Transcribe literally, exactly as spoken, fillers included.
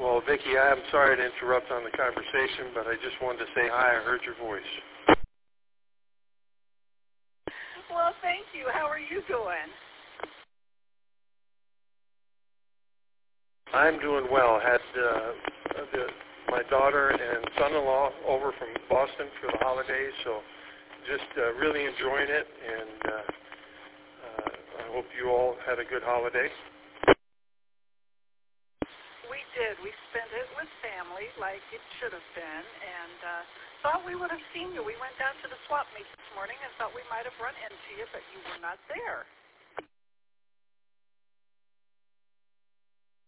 Well, Vicki, I'm sorry to interrupt on the conversation, but I just wanted to say hi. I heard your voice. Well, thank you. How are you doing? I'm doing well. Had uh, the, my daughter and son-in-law over from Boston for the holidays, so just uh, really enjoying it, and uh, uh, I hope you all had a good holiday. We did. We spent it with family like it should have been, and uh, thought we would have seen you. We went down to the swap meet this morning and thought we might have run into you, but you were not there.